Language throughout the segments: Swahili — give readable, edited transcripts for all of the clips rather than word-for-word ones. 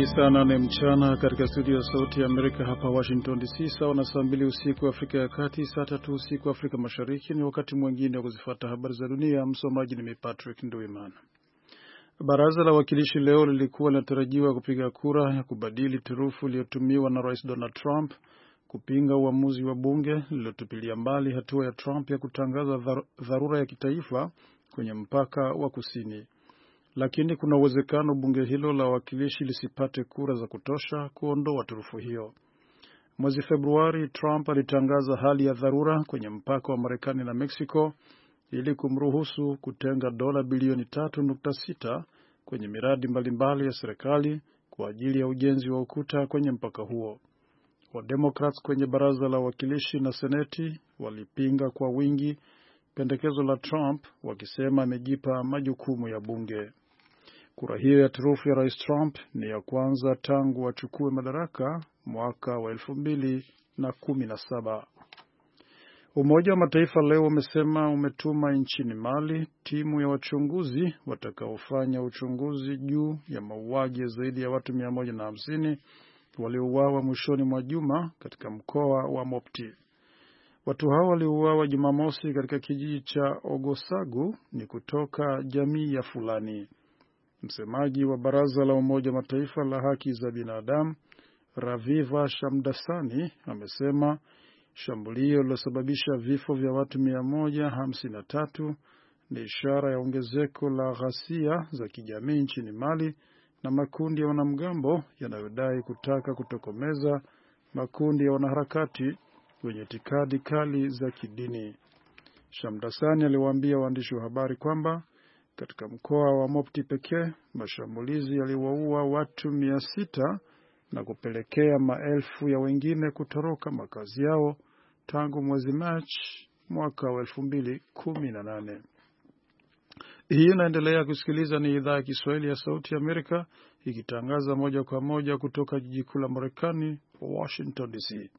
saa 8 mchana katika studio ya Sauti ya Amerika hapa Washington DC, sawa na saa 2 usiku Afrika ya Kati, saa 3 usiku Afrika Mashariki. Ni wakati mwingine wa kuzifuata habari za dunia. Msomaji ni Patrick Nduimana. Baraza la Wawakilishi leo lilikuwa linatarajiwa kupiga kura ya kubadili turufu iliyotumiwa na Rais Donald Trump kupinga uamuzi wa bunge lililotupilia mbali hatua ya Trump ya kutangaza dharura ya kitaifa kwenye mpaka wa kusini. Lakini kuna uwezekano bunge hilo la wawakilishi lisipate kura za kutosha kuondoa turufu hiyo. Mwezi Februari, Trump alitangaza hali ya dharura kwenye mpaka wa Marekani na Mexico ili kumruhusu kutenga dola bilioni 3.6 kwenye miradi mbalimbali ya serikali kwa ajili ya ujenzi wa ukuta kwenye mpaka huo. Wademokrats kwenye baraza la wawakilishi na seneti walipinga kwa wingi pendekezo la Trump, wakisema amejipa majukumu ya bunge. Kura hiyo ya turufu ya Rais Trump ni ya kwanza tangu achukue madaraka mwaka wa 2017. Umoja wa Mataifa leo umesema umetuma nchini Mali timu ya wachunguzi watakaofanya uchunguzi juu ya mauaji zaidi ya watu 150 waliouawa mwishoni mwa juma katika mkoa wa Mopti. Watu hao waliouawa Jumamosi katika kijiji cha Ogosagu ni kutoka jamii ya Fulani. Msemaji wa Baraza la Umoja Mataifa la Haki za Binadamu, Raviva Shamdasani, amesema shambulio lilosababisha vifo vya watu 153 ni ishara ya ongezeko la ghasia za kijamii nchini Mali na makundi ya wanamgambo yanayodai kutaka kutokomeza makundi ya wanaharakati wenye itikadi kali za kidini. Shamdasani aliwaambia waandishi wa habari kwamba katika mkoa wa Mopti pekee mashambulizi yaliwaua watu 600 na kupelekea maelfu ya wengine kutoroka makazi yao tangu mwezi Machi mwaka wa 2018. Hii inaendelea kusikiliza, ni idhaa ya Kiswahili ya Sauti ya Amerika ikitangaza moja kwa moja kutoka jiji kuu la Marekani, Washington DC.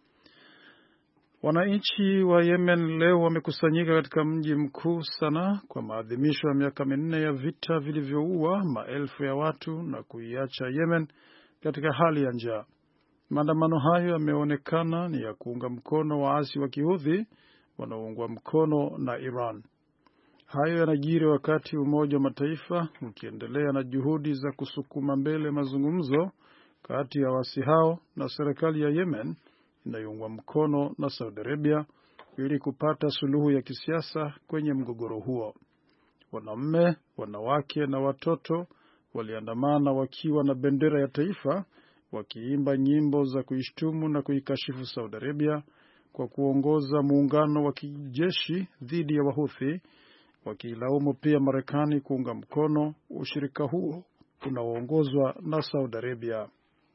Wananchi wa Yemen leo wamekusanyika katika mji mkuu Sanaa kwa maadhimisho ya miaka 4 ya vita vilivyoua maelfu ya watu na kuiacha Yemen katika hali ya njaa. Maandamano hayo yameonekana ni ya kuunga mkono waasi wa Kihouthi wanaoungwa mkono na Iran. Hayo yanajiri wakati Umoja wa Mataifa ukiendelea na juhudi za kusukuma mbele mazungumzo kati ya waasi hao na serikali ya Yemen inayoungwa mkono na Saudi Arabia ili kupata suluhu ya kisiasa kwenye mgogoro huo. Wanaume, wanawake na watoto waliandamana wakiwa na bendera ya taifa, wakiimba nyimbo za kuishtumu na kuikashifu Saudi Arabia kwa kuongoza muungano wa kijeshi dhidi ya Wahuthi, wakilaumu pia Marekani kuunga mkono ushirika huo unaoongozwa na Saudi Arabia.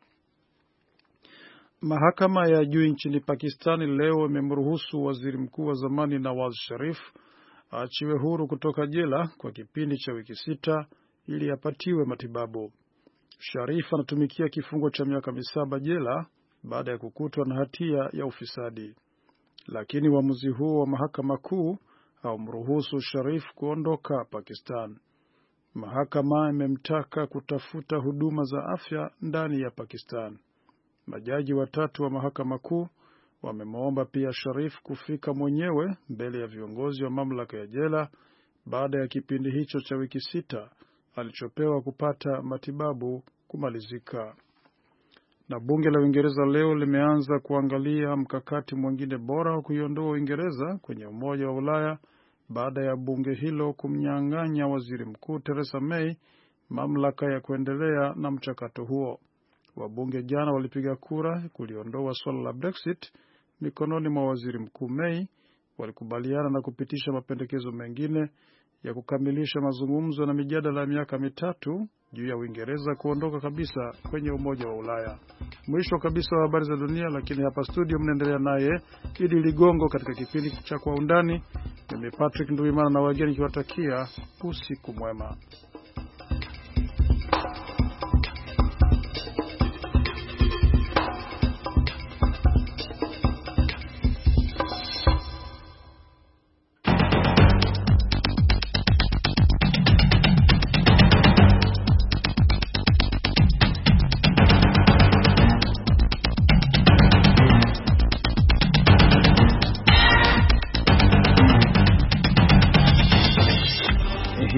Mahakama ya juu nchini Pakistani leo imemruhusu waziri mkuu wa zamani Nawaz Sharif aachiwe huru kutoka jela kwa kipindi cha wiki 6 ili apatiwe matibabu. Sharif anatumikia kifungo cha miaka 7 jela baada ya kukutwa na hatia ya ufisadi. Lakini uamuzi huo wa mahakama kuu haumruhusu Sharif kuondoka Pakistan. Mahakama imemtaka kutafuta huduma za afya ndani ya Pakistan. Majaji 3 wa mahakama kuu wamemwomba pia Sharif kufika mwenyewe mbele ya viongozi wa mamlaka ya jela baada ya kipindi hicho cha wiki 6 alichopewa kupata matibabu kumalizika. Na bunge la Uingereza leo limeanza kuangalia mkakati mwingine bora wa kuiondoa Uingereza kwenye Umoja wa Ulaya baada ya bunge hilo kumnyang'anya waziri mkuu Theresa May mamlaka ya kuendelea na mchakato huo. Wabunge jana walipiga kura kuliondoa swala la Brexit mikononi mwa waziri mkuu May. Walikubaliana na kupitisha mapendekezo mengine ya kukamilisha mazungumzo na mijadala ya miaka 3 juu ya Uingereza kuondoka kabisa kwenye Umoja wa Ulaya. Mwisho kabisa wa habari za dunia, lakini hapa studio mnaendelea naye Idi Ligongo katika kipindi cha Kwa Undani. Mimi Patrick Nduimana na wageni kiwatakia usiku mwema.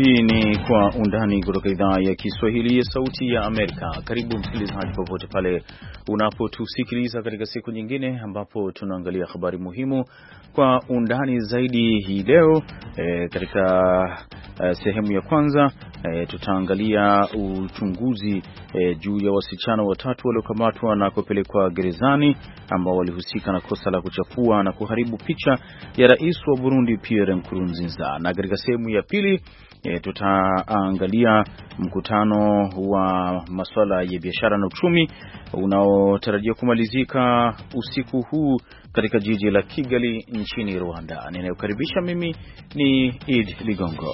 Hii ni Kwa Undani kutoka idhaa ya Kiswahili ya Sauti ya Amerika. Karibu msikilizaji popote pale unapotusikiliza katika siku nyingine ambapo tunaangalia habari muhimu kwa undani zaidi. Hii leo katika sehemu ya kwanza tutaangalia uchunguzi juu ya wasichana watatu waliokamatwa na kupelekwa gerezani ambao walihusika na kosa la kuchafua na kuharibu picha ya rais wa Burundi Pierre Nkurunziza. Na katika sehemu ya pili tutaangalia mkutano wa masuala ya biashara na uchumi unaotarajia kumalizika usiku huu katika jiji la Kigali nchini Rwanda. Ninayokaribisha mimi ni Id Ligongo.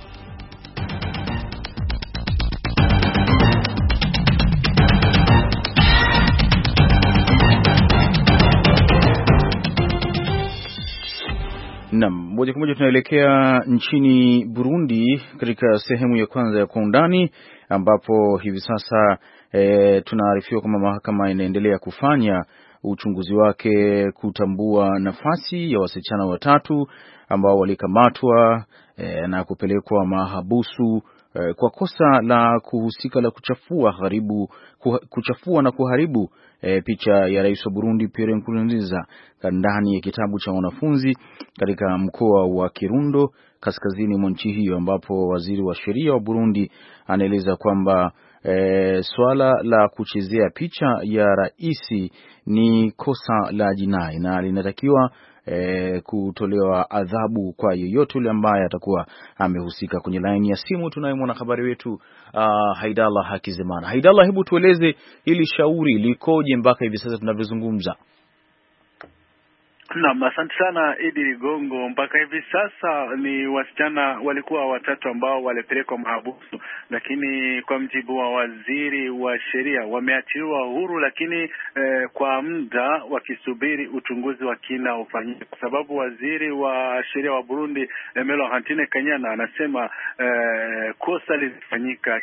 Moja kwa moja tunaelekea nchini Burundi katika sehemu ya kwanza ya Kwa Undani, ambapo hivi sasa tunaarifiwa kwamba mahakama inaendelea kufanya uchunguzi wake kutambua nafasi ya wasichana watatu ambao walikamatwa na kupelekwa mahabusu kwa kosa la kuhusika la kuchafua na kuharibu picha ya rais wa Burundi Pierre Nkurunziza ndani ya kitabu cha wanafunzi katika mkoa wa Kirundo kaskazini mwa nchi hiyo, ambapo waziri wa sheria wa Burundi anaeleza kwamba swala la kuchezea picha ya rais ni kosa la jinai na linatakiwa kutolewa adhabu kwa yeyote yule ambaye atakuwa amehusika. Kwenye laini ya simu tunaye mwanahabari wetu Haidallah Hakizimana. Haidallah, hebu tueleze hili shauri likoje mpaka hivi sasa tunavyozungumza? Naam, asante sana Idi Ligongo. Mpaka hivi sasa ni wasichana walikuwa watatu ambao walipelekwa mahabusu, lakini kwa mjibu wa waziri wa sheria wameachiliwa huru, lakini kwa muda wakisubiri uchunguzi wa kina ufanyike, kwa sababu waziri wa sheria wa Burundi Emelo Hantine Kanyana anasema kosa lilifanyika.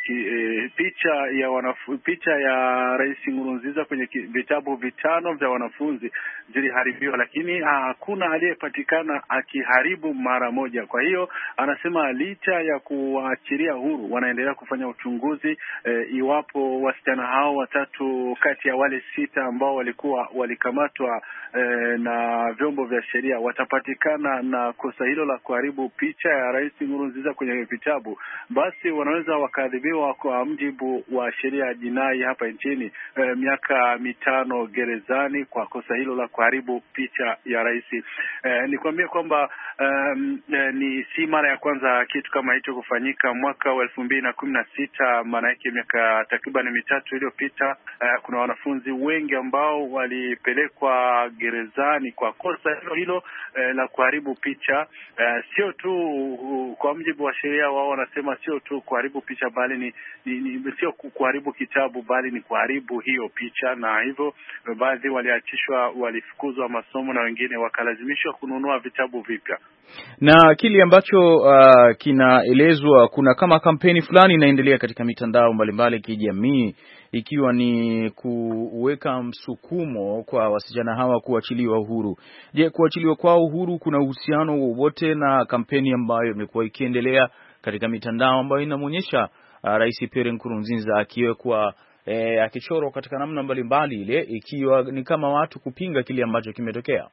Picha ya Rais Nkurunziza kwenye vitabu 5 vya wanafunzi ziliharibiwa, lakini hakuna aliyepatikana akiharibu mara moja. Kwa hiyo anasema licha ya kuachilia huru wanaendelea kufanya uchunguzi iwapo wasichana hao watatu kati ya wale 6 ambao walikamatwa na vyombo vya sheria watapatikana na kosa hilo la kuharibu picha ya Rais Nkurunziza kwenye vitabu, basi wanaweza wakaadhibiwa kwa mjibu wa sheria ya jinai hapa nchini miaka 5 gerezani kwa kosa hilo la kuharibu picha ya rais. Nikwambie kwamba ni si mara ya kwanza kitu kama hicho kufanyika. Mwaka wa 2016, maana yake miaka takriban 3 iliyopita, kuna wanafunzi wengi ambao walipelekwa gerezani kwa kosa hilo la kuharibu picha. Sio tu kwa mjibu wa sheria, wao wanasema sio tu kuharibu picha bali ni sio kuharibu kitabu bali ni kuharibu hiyo picha, na hivyo baadhi waliachishwa, walifukuzwa masomo na wengine wakalazimishwa kununua vitabu vipya. Na kile ambacho kinaelezwa, kuna kama kampeni fulani inaendelea katika mitandao mbalimbali ya kijamii, ikiwa ni kuweka msukumo kwa wasichana hawa kuachiliwa uhuru. Je, kuachiliwa kwao uhuru kuna uhusiano wowote na kampeni ambayo imekuwa ikiendelea katika mitandao ambayo inamuonyesha Rais Pierre Nkurunziza akiwekwa akichorwa katika namna mbalimbali, ile ikiwa ni kama watu kupinga kile ambacho kimetokea?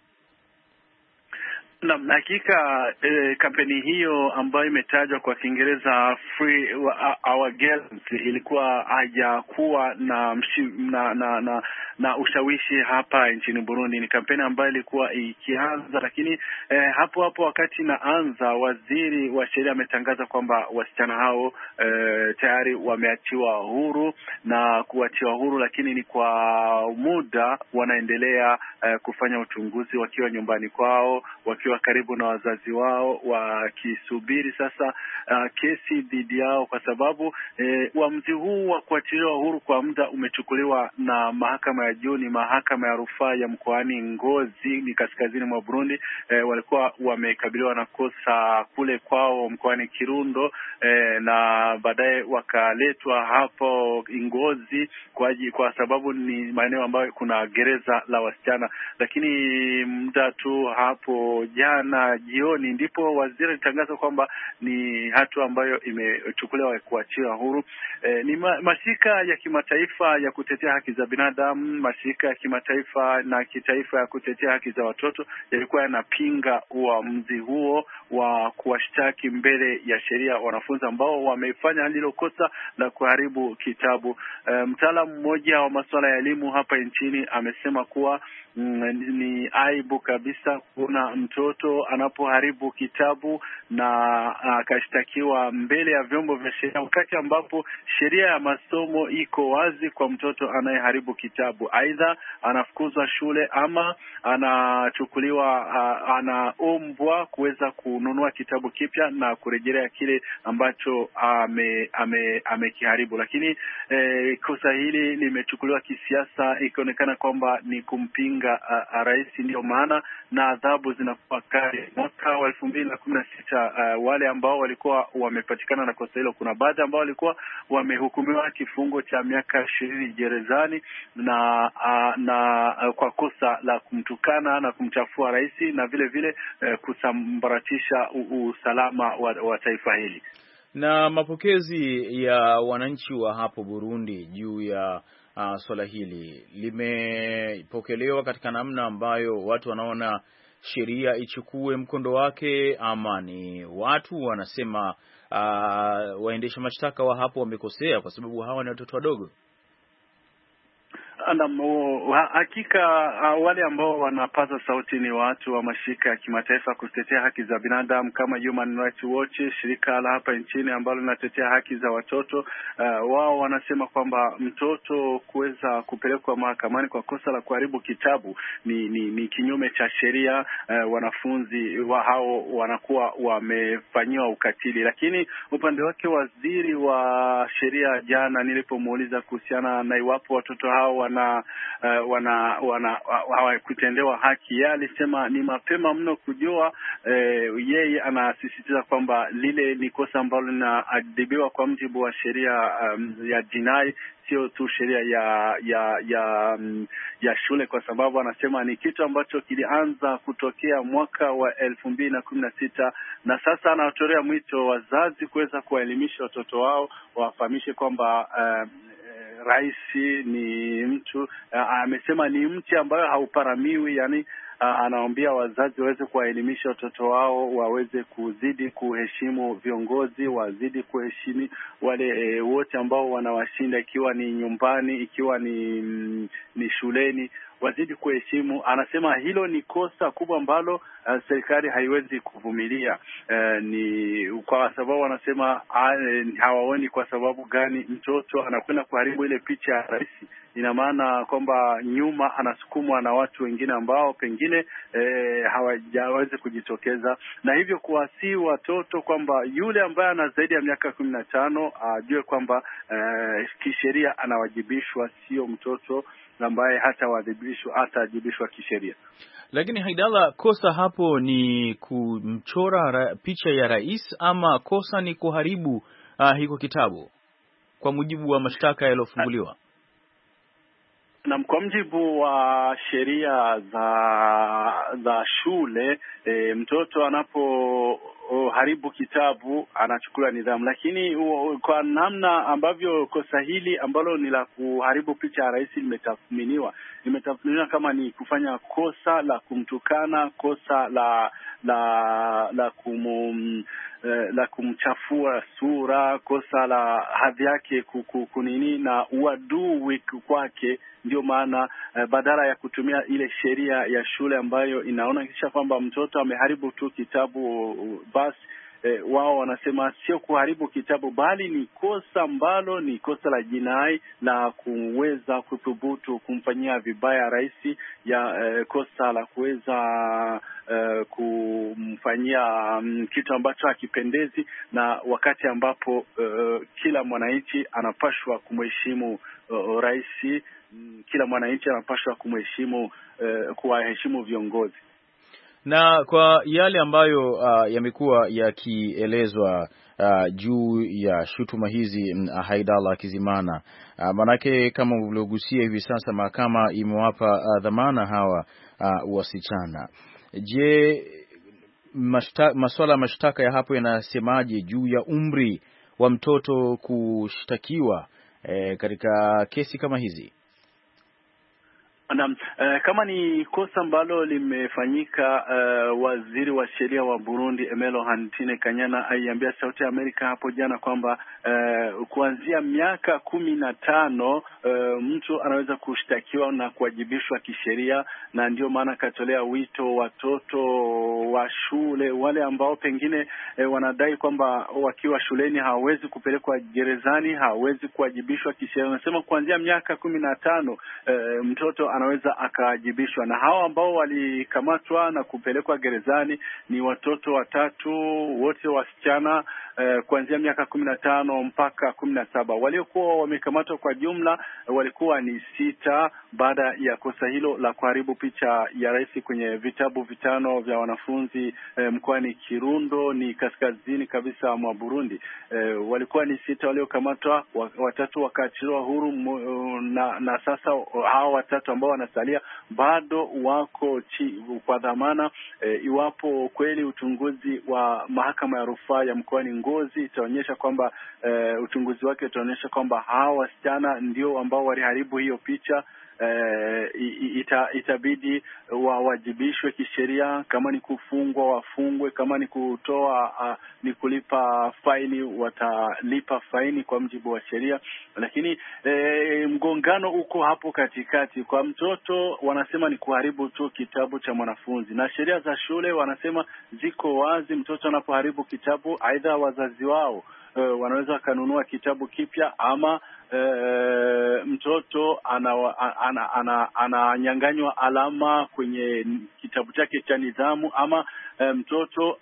Na hakika kampeni hiyo ambayo imetajwa kwa Kiingereza Free Our Girls ilikuwa hajakuwa na ushawishi hapa nchini Burundi. Ni kampeni ambayo ilikuwa ikianza, lakini hapo wakati inaanza, waziri wa sheria ametangaza kwamba wasichana hao tayari wameachiwa huru, na kuachiwa huru lakini ni kwa muda. Wanaendelea kufanya uchunguzi wakiwa nyumbani kwao, wakiwa karibu na wazazi wao, wakisubiri sasa kesi dhidi yao, kwa sababu uamuzi huu wa kuachiliwa huru kwa muda umechukuliwa na mahakama ya juu, ni mahakama ya rufaa ya mkoani Ngozi, ni kaskazini mwa Burundi. Walikuwa wamekabiliwa na kosa kule kwao mkoani Kirundo, na baadaye wakaletwa hapo Ngozi kwa sababu ni maeneo ambayo kuna gereza la wasichana. Lakini muda tu hapo jana jioni ndipo waziri alitangaza kwamba ni hatua ambayo imechukuliwa kuachiwa huru. Ni mashirika ya kimataifa ya kutetea haki za binadamu, mashirika ya kimataifa na kitaifa ya kutetea haki za watoto yalikuwa yanapinga uamuzi huo wa kuwashtaki mbele ya sheria wanafunzi ambao wamefanya hilo kosa la kuharibu kitabu. Mtaalamu mmoja wa masuala ya elimu hapa nchini amesema kuwa ni aibu kabisa kuna mtoto anapoharibu kitabu na akashtakiwa mbele ya vyombo vya sheria, wakati ambapo sheria ya masomo iko wazi kwa mtoto anayeharibu kitabu. Aidha anafukuzwa shule ama anachukuliwa, anaombwa kuweza kununua kitabu kipya na kurejelea kile ambacho amekiharibu. Lakini kosa hili limechukuliwa kisiasa, ikionekana kwamba ni kumpinga rais, ndio maana na adhabu zinakuwa kali. Mwaka wa 2016 wale ambao walikuwa wamepatikana na kosa hilo, kuna baadhi ambao walikuwa wamehukumiwa kifungo cha miaka 20 gerezani na kwa kosa la kumtukana na kumchafua rais na vile vile kusambaratisha usalama wa taifa hili. Na mapokezi ya wananchi wa hapo Burundi juu ya swala hili limepokelewa katika namna ambayo watu wanaona sheria ichukue mkondo wake, ama ni watu wanasema waendesha mashtaka wa hapo wamekosea kwa sababu hawa ni watoto wadogo? Hakika wale ambao wanapaza sauti ni watu wa mashirika ya kimataifa kutetea haki za binadamu kama Human Rights Watch, shirika la hapa nchini ambalo linatetea haki za watoto. Wao wanasema kwamba mtoto kuweza kupelekwa mahakamani kwa kosa la kuharibu kitabu ni kinyume cha sheria. Wanafunzi hao wanakuwa wamefanyiwa ukatili. Lakini upande wake waziri wa sheria, jana nilipomuuliza kuhusiana na iwapo watoto hao hawakutendewa haki, yeye alisema ni mapema mno kujua. Yeye anasisitiza kwamba lile ni kosa ambalo linaadhibiwa kwa mujibu wa sheria ya jinai, sio tu sheria ya shule, kwa sababu anasema ni kitu ambacho kilianza kutokea mwaka wa 2016 na sasa anatolea mwito wazazi kuweza kuwaelimisha watoto wao, wafahamishe kwamba rais ni mtu, amesema ni mti ambayo hauparamiwi, yani anawaambia wazazi waweze kuwaelimisha watoto wao, waweze kuzidi kuheshimu viongozi, wazidi kuheshimu wale wote ambao wanawashinda, ikiwa ni nyumbani, ikiwa ni shuleni, wazidi kuheshimu. Anasema hilo ni kosa kubwa ambalo serikali haiwezi kuvumilia. Ni kwa sababu wanasema hawaoni kwa sababu gani mtoto anakwenda kuharibu ile picha ya rais. Ina maana kwamba nyuma anasukumwa na watu wengine ambao pengine hawajaweza kujitokeza, na hivyo kuwasihi watoto kwamba yule ambaye ana zaidi ya miaka 15 ajue kwamba kisheria anawajibishwa, sio mtoto ambaye hataajibishwa kisheria. Lakini Haidala, kosa hapo ni kumchora picha ya rais ama kosa ni kuharibu hiko kitabu kwa mujibu wa mashtaka yaliyofunguliwa? Na kwa mujibu wa sheria za shule, mtoto anapoharibu kitabu anachukuliwa nidhamu, lakini kwa namna ambavyo kosa hili ambalo ni la kuharibu picha ya rais limetathminiwa kama ni kufanya kosa la kumtukana, kosa la kumchafua sura, kosa la hadhi yake kunini na uadui kwake. Ndio maana badala ya kutumia ile sheria ya shule ambayo inaona kisha kwamba mtoto ameharibu tu kitabu basi, wao wanasema sio kuharibu kitabu, bali ni kosa ambalo ni kosa la jinai la kuweza kuthubutu kumfanyia vibaya rais, ya kosa la kuweza kumfanyia kitu ambacho hakipendezi, na wakati ambapo kila mwananchi anapashwa kumheshimu rais, kila mwananchi anapashwa kumheshimu, kuwaheshimu viongozi. Na kwa yale ambayo yamekuwa yakielezwa juu ya shutuma hizi, Haidala Kizimana, manake kama ulivyogusia hivi sasa mahakama imewapa dhamana hawa wasichana. Je, masuala ya mashtaka ya hapo yanasemaje juu ya umri wa mtoto kushtakiwa katika kesi kama hizi? Naam, kama ni kosa ambalo limefanyika, waziri wa sheria wa Burundi Emelo Hantine Kanyana aiambia Sauti ya Amerika hapo jana kwamba kuanzia miaka 15 mtu anaweza kushtakiwa na kuwajibishwa kisheria, na ndio maana katolea wito watoto wa shule wale ambao pengine wanadai kwamba wakiwa shuleni hawawezi kupelekwa gerezani, hawawezi kuwajibishwa kisheria. Anasema kuanzia miaka 15 mtoto anaweza akawajibishwa, na hao ambao walikamatwa na kupelekwa gerezani ni watoto watatu, wote wasichana, kuanzia miaka 15 mpaka 17. Waliokuwa wamekamatwa kwa jumla walikuwa ni 6 baada ya kosa hilo la kuharibu picha ya rais kwenye vitabu 5 vya wanafunzi mkoani Kirundo, ni kaskazini kabisa mwa Burundi. Walikuwa ni 6 waliokamatwa, watatu wakaachiliwa huru, na sasa hao watatu ambao wanasalia bado wako kwa dhamana. Iwapo kweli uchunguzi wa mahakama ya rufaa ya mkoani Ngozi itaonyesha kwamba uchunguzi wake utaonyesha kwamba hao wasichana ndio ambao waliharibu hiyo picha, itabidi wawajibishwe kisheria. Kama ni kufungwa wafungwe, kama ni kutoa ni kulipa faini watalipa faini kwa mjibu wa sheria. Lakini mgongano uko hapo katikati. Kwa mtoto wanasema ni kuharibu tu kitabu cha mwanafunzi, na sheria za shule wanasema ziko wazi. Mtoto anapoharibu kitabu, aidha wazazi wao wanaweza kanunua kitabu kipya, ama mtoto ananyanganywa alama kwenye kitabu chake cha nidhamu, ama mtoto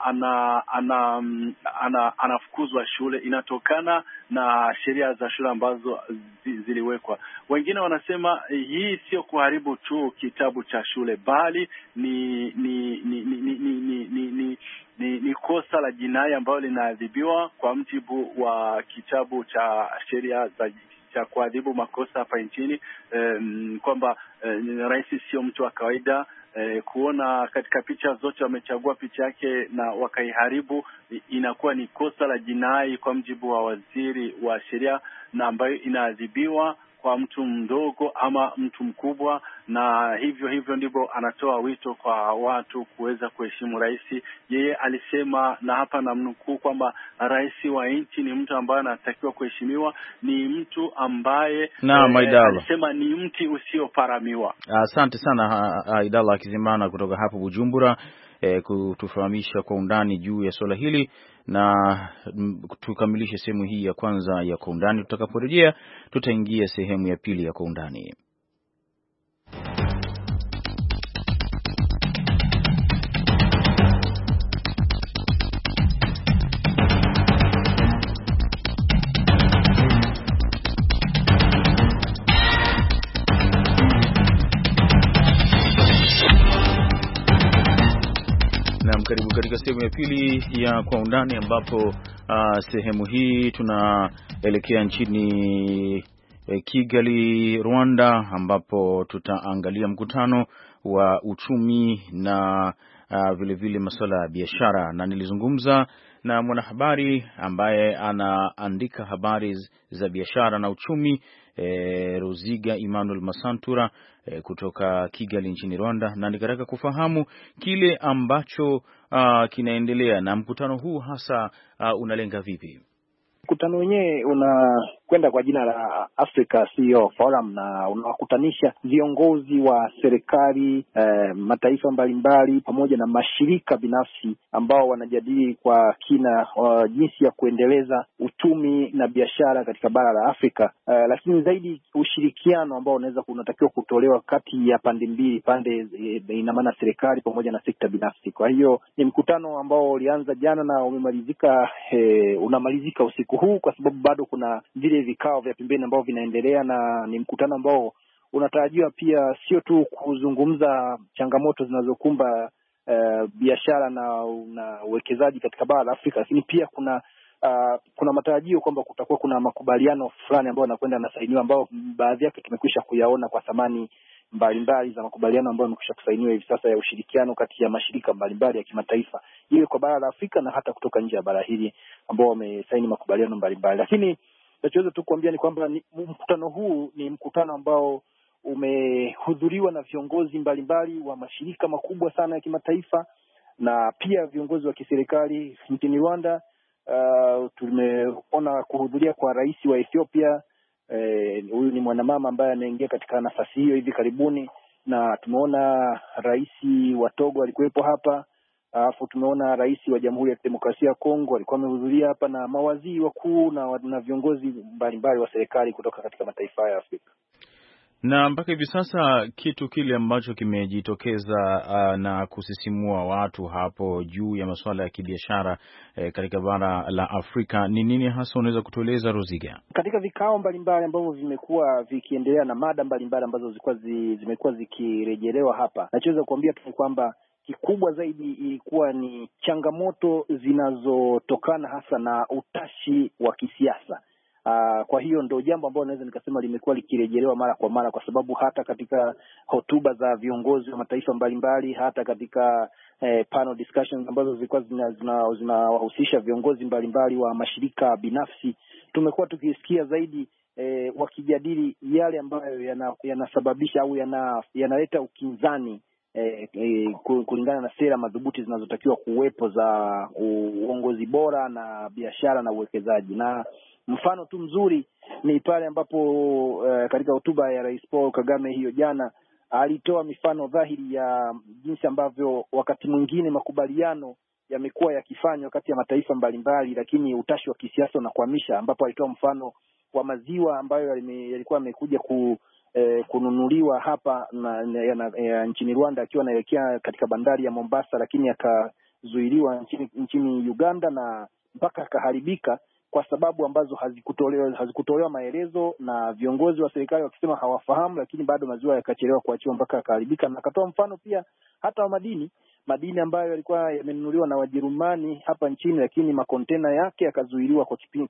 anafukuzwa shule. Inatokana na sheria za shule ambazo ziliwekwa. Wengine wanasema hii sio kuharibu tu kitabu cha shule, bali ni kosa la jinai ambalo linaadhibiwa kwa mjibu wa kitabu cha sheria cha kuadhibu makosa hapa nchini, kwamba rais sio mtu wa kawaida. Kuona katika picha zote wamechagua picha yake na wakaiharibu, inakuwa ni kosa la jinai kwa mjibu wa waziri wa sheria, na ambayo inaadhibiwa kwa mtu mdogo ama mtu mkubwa. Na hivyo ndivyo anatoa wito kwa watu kuweza kuheshimu rais. Yeye alisema, na hapa namnukuu, kwamba rais wa nchi ni mtu ambaye anatakiwa kuheshimiwa, ni mtu ambaye alisema ni mti usioparamiwa. Asante sana Aidala Kizimana kutoka hapo Bujumbura kutufahamisha kwa undani juu ya swala hili, na tukamilishe sehemu hii ya kwanza ya kwa undani. Tutakaporejea tutaingia sehemu ya pili ya kwa undani. Karibu katika sehemu ya pili ya kwa undani, ambapo sehemu hii tunaelekea nchini Kigali, Rwanda, ambapo tutaangalia mkutano wa uchumi na vile masuala ya biashara, na nilizungumza na mwanahabari ambaye anaandika habari za biashara na uchumi, Ruziga Emmanuel Masantura kutoka Kigali nchini Rwanda, na nikataka kufahamu kile ambacho kinaendelea na mkutano huu hasa unalenga vipi. Mkutano wenyewe unakwenda kwa jina la Africa CEO Forum, na unawakutanisha viongozi wa serikali, mataifa mbalimbali pamoja na mashirika binafsi ambao wanajadili kwa kina jinsi ya kuendeleza uchumi na biashara katika bara la Afrika, lakini zaidi ushirikiano ambao unatakiwa kutolewa kati ya pande mbili, ina maana serikali pamoja na sekta binafsi. Kwa hiyo ni mkutano ambao ulianza jana na unamalizika usiku huu, kwa sababu bado kuna vile vikao vya pembeni ambao vinaendelea, na ni mkutano ambao unatarajiwa pia sio tu kuzungumza changamoto zinazokumba biashara na uwekezaji katika bara la Afrika, lakini pia kuna matarajio kwamba kutakuwa kuna makubaliano fulani ambayo yanakwenda yanasainiwa, ambao baadhi yake tumekwisha kuyaona kwa thamani mbalimbali za makubaliano ambayo yamekwisha kusainiwa hivi sasa ya ushirikiano kati ya mashirika mbalimbali ya kimataifa, iwe kwa bara la Afrika na hata kutoka nje ya bara hili, ambao wamesaini makubaliano mbalimbali. Lakini nachoweza tu kuambia ni kwamba mkutano huu ni mkutano ambao umehudhuriwa na viongozi mbalimbali wa mashirika makubwa sana ya kimataifa na pia viongozi wa kiserikali nchini Rwanda. Tumeona kuhudhuria kwa rais wa Ethiopia. Huyu ni mwanamama ambaye ameingia katika nafasi hiyo hivi karibuni, na tumeona rais wa Togo alikuwepo hapa. Alafu tumeona rais wa Jamhuri ya Demokrasia ya Kongo alikuwa amehudhuria hapa, na mawaziri wakuu na viongozi mbalimbali wa serikali kutoka katika mataifa ya Afrika. Na mpaka hivi sasa kitu kile ambacho kimejitokeza na kusisimua watu hapo juu ya masuala ya kibiashara katika bara la Afrika ni nini hasa, unaweza kutueleza Ruziga? Katika vikao mbalimbali ambavyo vimekuwa vikiendelea na mada mbalimbali ambazo zimekuwa zikirejelewa hapa, nachoweza kuambia tu kwamba kikubwa zaidi ilikuwa ni changamoto zinazotokana hasa na utashi wa kisiasa. Kwa hiyo ndio jambo ambalo naweza nikasema limekuwa likirejelewa mara kwa mara, kwa sababu hata katika hotuba za viongozi wa mataifa mbalimbali, hata katika panel discussions ambazo zilikuwa zinawahusisha viongozi mbalimbali wa mashirika binafsi, tumekuwa tukisikia zaidi wakijadili yale ambayo yanasababisha au yanaleta ukinzani kulingana na sera madhubuti zinazotakiwa kuwepo za uongozi bora na biashara na uwekezaji. Na mfano tu mzuri ni pale ambapo katika hotuba ya Rais Paul Kagame hiyo jana alitoa mifano dhahiri ya jinsi ambavyo wakati mwingine makubaliano yamekuwa yakifanywa kati ya mataifa mbalimbali, lakini utashi wa kisiasa unakwamisha, ambapo alitoa mfano wa maziwa ambayo yalikuwa yamekuja kununuliwa hapa na nchini Rwanda akiwa anaelekea katika bandari ya Mombasa, lakini akazuiliwa nchini Uganda na mpaka akaharibika kwa sababu ambazo hazikutolewa maelezo, na viongozi wa serikali wakisema hawafahamu, lakini bado maziwa yakachelewa kuachiwa mpaka akaharibika. Na akatoa mfano pia hata wa madini ambayo yalikuwa yamenunuliwa na Wajerumani hapa nchini, lakini makontena yake yakazuiliwa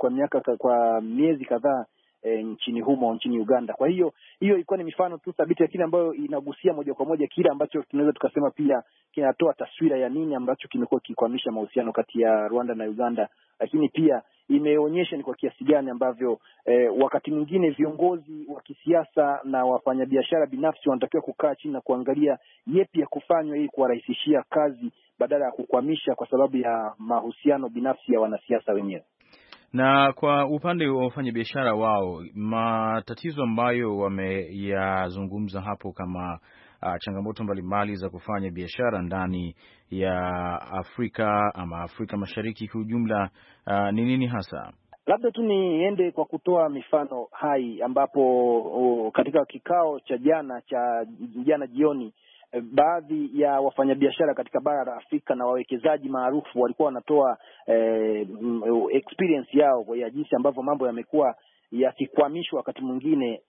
kwa miezi kadhaa nchini Uganda. Kwa hiyo ilikuwa ni mifano tu thabiti, lakini ambayo inagusia moja kwa moja kile ambacho tunaweza tukasema pia kinatoa taswira ya nini ambacho kimekuwa kikwamisha mahusiano kati ya Rwanda na Uganda, lakini pia imeonyesha ni kwa kiasi gani ambavyo wakati mwingine viongozi wa kisiasa na wafanyabiashara binafsi wanatakiwa kukaa chini na kuangalia yepi ya kufanywa ili kuwarahisishia kazi badala ya kukwamisha kwa sababu ya mahusiano binafsi ya wanasiasa wenyewe. Na kwa upande wa wafanyabiashara wao, matatizo ambayo wameyazungumza hapo kama changamoto mbalimbali za kufanya biashara ndani ya Afrika ama Afrika Mashariki kwa ujumla ni nini hasa? Labda tu niende kwa kutoa mifano hai, ambapo katika kikao cha jana jioni, baadhi ya wafanyabiashara katika bara la Afrika na wawekezaji maarufu walikuwa wanatoa experience yao ya jinsi ambavyo mambo yamekuwa yakikwamishwa wakati mwingine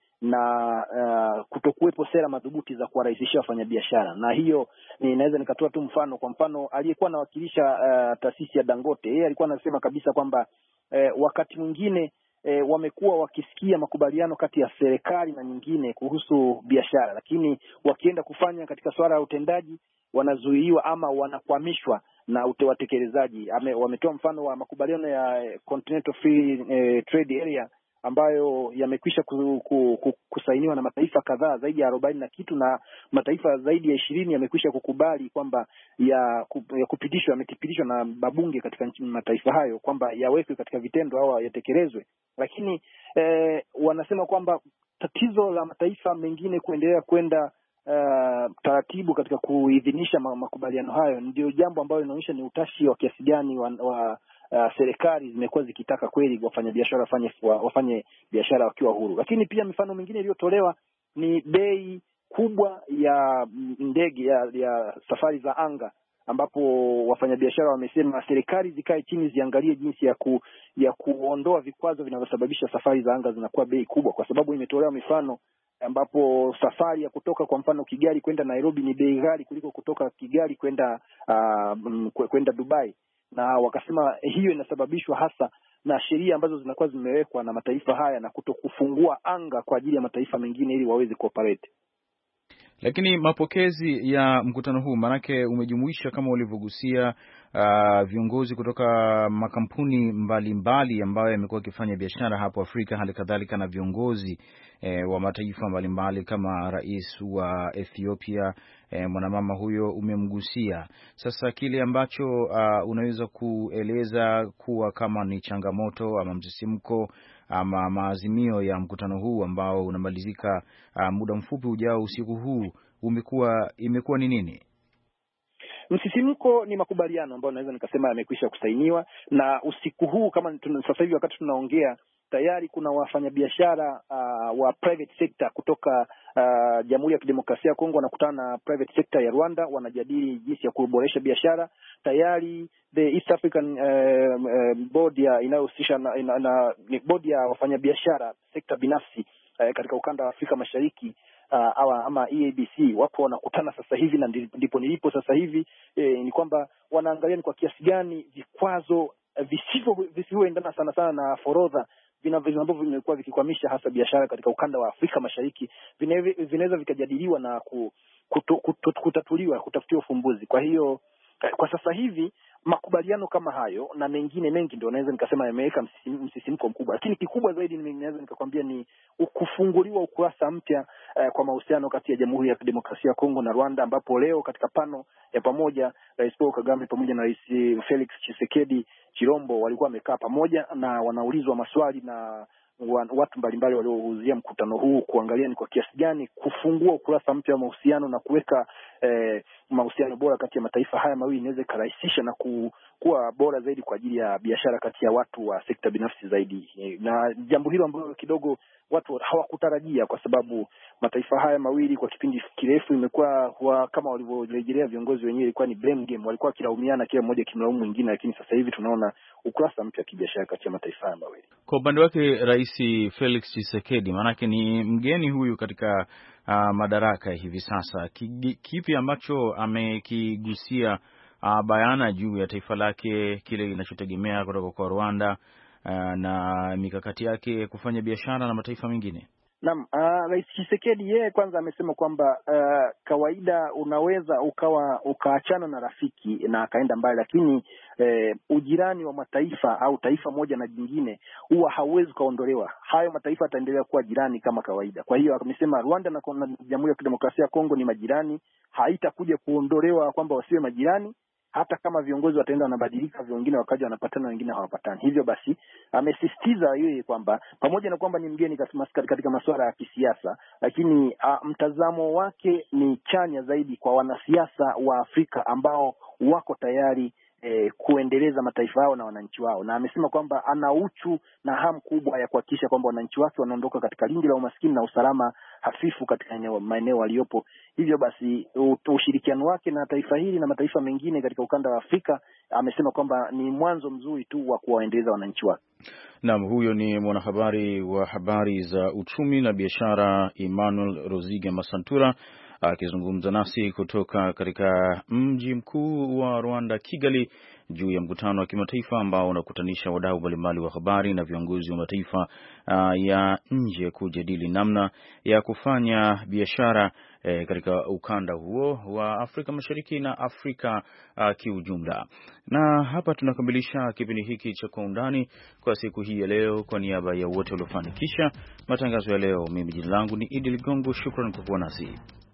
na kutokuwepo sera madhubuti za kuwarahisishia wafanyabiashara. Na hiyo ninaweza nikatoa tu mfano. Kwa mfano, aliyekuwa anawakilisha taasisi ya Dangote, yeye alikuwa anasema kabisa kwamba wakati mwingine wamekuwa wakisikia makubaliano kati ya serikali na nyingine kuhusu biashara, lakini wakienda kufanya katika swala la utendaji wanazuiwa ama wanakwamishwa na watekelezaji. Wametoa mfano wa makubaliano ya Continental Free Trade Area ambayo yamekwisha kusainiwa na mataifa kadhaa zaidi ya 40 na kitu, na mataifa zaidi ya 20 yamekwisha kukubali kwamba yamepitishwa na mabunge katika mataifa hayo kwamba yawekwe katika vitendo au yatekelezwe. Lakini wanasema kwamba tatizo la mataifa mengine kuendelea kwenda taratibu katika kuidhinisha makubaliano hayo ndio jambo ambalo linaonyesha ni utashi wa kiasi gani wa serikali zimekuwa zikitaka kweli wafanyabiashara wafanye biashara wakiwa huru. Lakini pia mifano mingine iliyotolewa ni bei kubwa ya ndege ya safari za anga, ambapo wafanyabiashara wamesema serikali zikae chini ziangalie jinsi ya kuondoa vikwazo vinavyosababisha safari za anga zinakuwa bei kubwa, kwa sababu imetolewa mifano ambapo safari ya kutoka kwa mfano Kigali kwenda Nairobi ni bei ghali kuliko kutoka Kigali kwenda Dubai, na wakasema hiyo inasababishwa hasa na sheria ambazo zinakuwa zimewekwa na mataifa haya na kutokufungua anga kwa ajili ya mataifa mengine ili waweze cooperate. Lakini mapokezi ya mkutano huu manake umejumuisha kama ulivyogusia viongozi kutoka makampuni mbalimbali ambayo yamekuwa yakifanya biashara hapo Afrika, hali kadhalika na viongozi wa mataifa mbalimbali kama rais wa Ethiopia, mwanamama huyo umemgusia. Sasa kile ambacho unaweza kueleza kuwa kama ni changamoto ama msisimko ama maazimio ya mkutano huu ambao unamalizika muda mfupi ujao usiku huu imekuwa ni nini? Msisimko ni makubaliano ambayo naweza nikasema yamekwisha kusainiwa, na usiku huu kama sasa hivi wakati tunaongea tayari kuna wafanyabiashara wa private sector kutoka Jamhuri ya Kidemokrasia ya Kongo wanakutana na private sector ya Rwanda, wanajadili jinsi ya kuboresha biashara. Tayari the East African board inayohusisha na board ya wafanyabiashara sekta binafsi katika ukanda wa Afrika Mashariki ama EABC wapo wanakutana sasa hivi, na ndipo nilipo sasa hivi ni kwamba wanaangalia ni kwa kiasi gani vikwazo visivyoendana sana na forodha ambavyo vimekuwa vikikwamisha hasa biashara katika ukanda wa Afrika Mashariki vinaweza vikajadiliwa na kutatuliwa, kutafutiwa ufumbuzi. Kwa hiyo kwa sasa hivi makubaliano kama hayo na mengine mengi ndio naweza nikasema yameweka msisimko mkubwa, lakini kikubwa zaidi naweza nikakwambia ni kufunguliwa ukurasa mpya kwa mahusiano kati ya Jamhuri ya Kidemokrasia ya Kongo na Rwanda, ambapo leo katika pano ya pamoja Rais Paul Kagame pamoja na Rais Felix Tshisekedi Chilombo walikuwa wamekaa pamoja na wanaulizwa maswali na watu mbalimbali waliohudhuria mkutano huu kuangalia ni kwa kiasi gani kufungua ukurasa mpya wa mahusiano na kuweka mahusiano bora kati ya mataifa haya mawili inaweza kurahisisha na kuwa bora zaidi kwa ajili ya biashara kati ya watu wa sekta binafsi zaidi. Na jambo hilo ambalo kidogo watu hawakutarajia, kwa sababu mataifa haya mawili kwa kipindi kirefu imekuwa kama walivyorejelea viongozi wenyewe, ilikuwa ni blame game, walikuwa wakilaumiana, kila mmoja kimlaumu mwingine, lakini sasa hivi tunaona ukurasa mpya wa kibiashara kati ya mataifa haya mawili. Kwa upande wake Rais Felix Tshisekedi, manake ni mgeni huyu katika madaraka hivi sasa, kipi ambacho amekigusia bayana juu ya taifa lake, kile kinachotegemea kutoka kwa Rwanda na mikakati yake kufanya biashara na mataifa mengine? Naam, Rais Tshisekedi yeye kwanza amesema kwamba kawaida unaweza ukaachana na rafiki na akaenda mbali, lakini ujirani wa mataifa au taifa moja na jingine huwa hauwezi kaondolewa. Hayo mataifa yataendelea kuwa jirani kama kawaida. Kwa hiyo amesema Rwanda na Jamhuri ya Kidemokrasia ya Kongo ni majirani, haitakuja kuondolewa kwamba wasiwe majirani. Hata kama viongozi wataenda wanabadilika, wengine wakaja wanapatana, wengine hawapatani. Hivyo basi amesisitiza yeye kwamba pamoja na kwamba ni mgeni katika masuala ya kisiasa, lakini mtazamo wake ni chanya zaidi kwa wanasiasa wa Afrika ambao wako tayari kuendeleza mataifa yao na wananchi wao, na amesema kwamba ana uchu na hamu kubwa ya kuhakikisha kwamba wananchi wake wanaondoka katika lindi la umaskini na usalama hafifu katika maeneo waliopo. Hivyo basi ushirikiano wake na taifa hili na mataifa mengine katika ukanda wa Afrika, amesema kwamba ni mwanzo mzuri tu wa kuwaendeleza wananchi wake. Naam, huyo ni mwanahabari wa habari za uchumi na biashara Emmanuel Roziga Masantura akizungumza nasi kutoka katika mji mkuu wa Rwanda, Kigali, juu ya mkutano wa kimataifa ambao unakutanisha wadau mbalimbali wa habari na viongozi wa mataifa ya nje kujadili namna ya kufanya biashara katika ukanda huo wa Afrika Mashariki na Afrika kiujumla. Na hapa tunakamilisha kipindi hiki cha Kwa Undani kwa siku hii ya leo. Kwa niaba ya wote waliofanikisha matangazo ya leo, mimi jina langu ni Idi Ligongo. Shukrani kwa kuwa nasi.